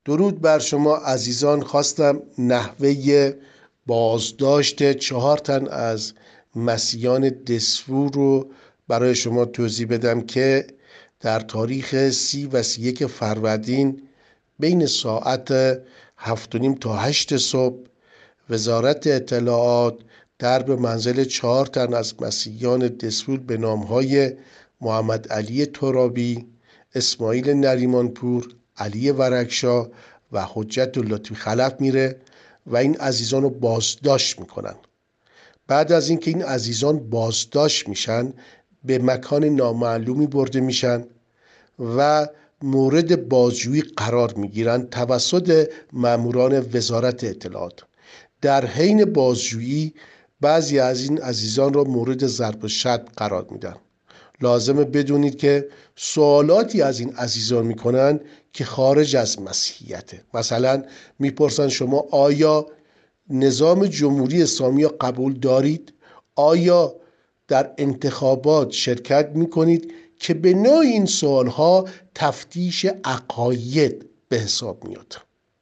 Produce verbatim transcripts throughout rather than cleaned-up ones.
درود بر شما عزیزان. خواستم نحوه بازداشت چهار تن از مسیحیان دسفور رو برای شما توضیح بدم که در تاریخ سی و سی و یک فروردین بین ساعت هفت و نیم تا هشت صبح وزارت اطلاعات درب منزل چهار تن از مسیحیان دسفور به نامهای محمد علی ترابی، اسماعیل نریمانپور، علی ورکشا و حجت لطفی خلف میره و این عزیزان رو بازداشت میکنن. بعد از اینکه این عزیزان بازداشت میشن به مکان نامعلومی برده میشن و مورد بازجویی قرار میگیرن توسط ماموران وزارت اطلاعات. در حین بازجویی بعضی از این عزیزان را مورد ضرب و شتم قرار میدن. لازمه بدونید که سوالاتی از این عزیزان میکنن که خارج از مسیحیته. مثلا میپرسن شما آیا نظام جمهوری اسلامی را قبول دارید؟ آیا در انتخابات شرکت میکنید؟ که به نوع این سوالها تفتیش عقاید به حساب میاد.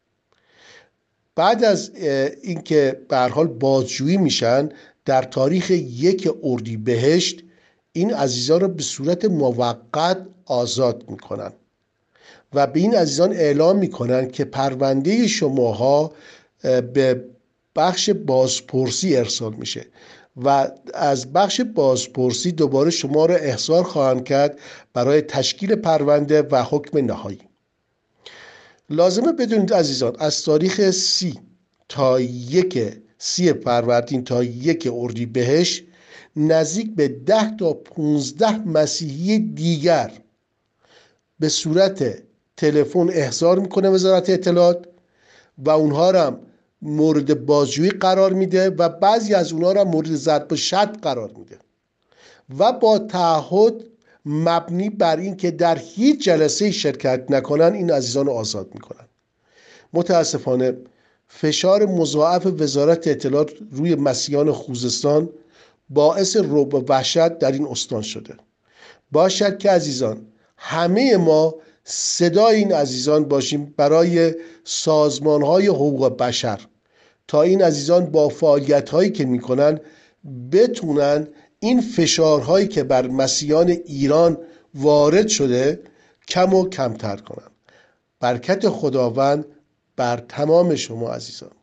بعد از اینکه به هر حال بازجویی میشن در تاریخ یک اردیبهشت این عزیزان را به صورت موقت آزاد میکنن و به این عزیزان اعلام میکنن که پرونده شماها به بخش بازپرسی ارسال میشه و از بخش بازپرسی دوباره شما را احضار خواهند کرد برای تشکیل پرونده و حکم نهایی. لازمه بدونید عزیزان از تاریخ سی تا یک سی فروردین تا یک اردیبهشت نزدیک به ده تا پونزده مسیحی دیگر به صورت تلفن احضار میکنه وزارت اطلاعات و اونها را هم مورد بازجویی قرار میده و بعضی از اونها را مورد ضرب و شتم قرار میده و با تعهد مبنی بر این که در هیچ جلسه شرکت نکنن این عزیزان رو آزاد میکنن. متاسفانه فشار مضاعف وزارت اطلاعات روی مسیحیان خوزستان باعث رعب و وحشت در این استان شده. باشد که عزیزان همه ما صدای این عزیزان باشیم برای سازمان‌های حقوق بشر تا این عزیزان با فعالیت‌هایی که می‌کنن بتونن این فشارهایی که بر مسیحیان ایران وارد شده کم و کمتر کنن. برکت خداوند بر تمام شما عزیزان.